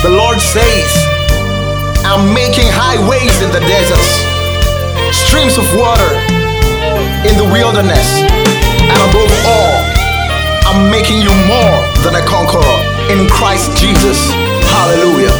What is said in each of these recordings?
The Lord says, I'm making highways in the deserts, streams of water in the wilderness, and above all, I'm making you more than a conqueror in Christ Jesus. Hallelujah.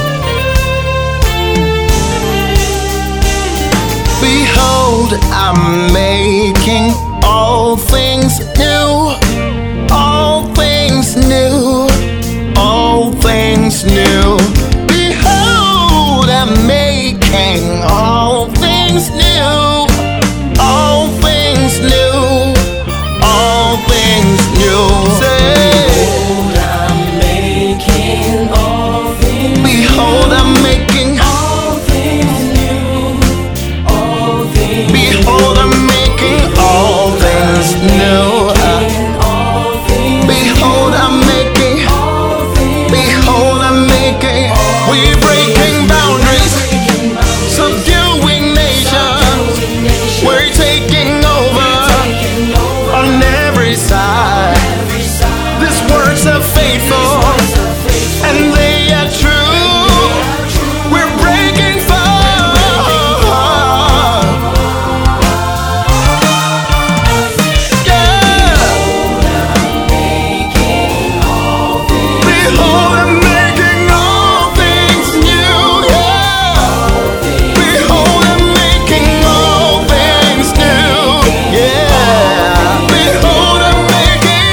Behold, I'm making all things new, all things new, all things new. Behold, I'm making all things new, all things new, all things new. Behold, I'm making all things new. Behold, I'm making all things new. All things Behold, I'm making all things new. all things Behold, I'm making. all things Behold, I'm making. We're breaking boundaries, subduing nations. We're taking over on every side. These words are faithful and they are true. We're breaking forth. Yeah. Behold, I'm making all things new. Yeah. Behold, I'm making all things new. Yeah. Behold, I'm making.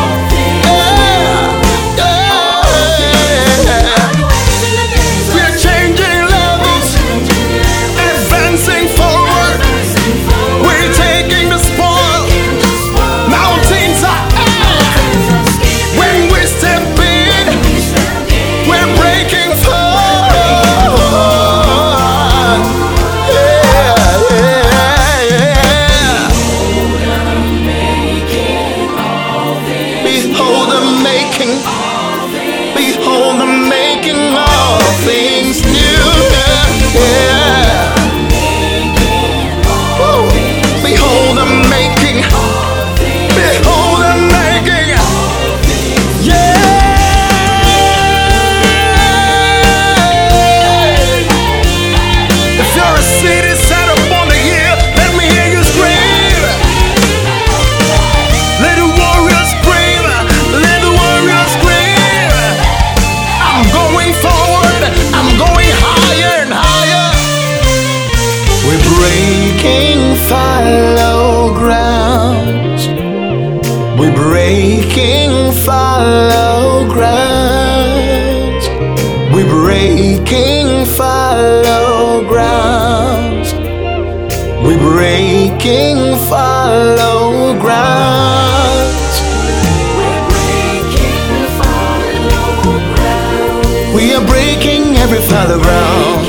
We're changing levels, advancing forward. We're taking the spoil. Mountains are air. When we step in, we're breaking forward. Yeah, yeah, yeah. Behold, I'm making. Behold, I'm making all things new. Yeah. Woo. Behold, I'm making. Behold, I'm making. Yeah. If you're a city set upon the hill, let me hear you scream. Let the warriors scream. Let the warriors scream. I'm going forward. I'm going higher and higher. We're breaking fallow grounds. We're breaking fallow grounds. We're breaking fallow grounds. We're breaking fallow grounds. We are breaking every fallow ground.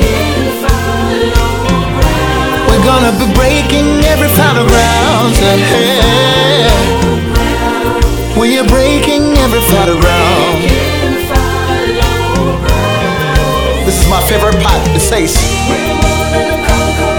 We're gonna be breaking every fallow ground. Yeah. We are breaking every fallow ground. This is my favorite part. It says, We're more than a conqueror.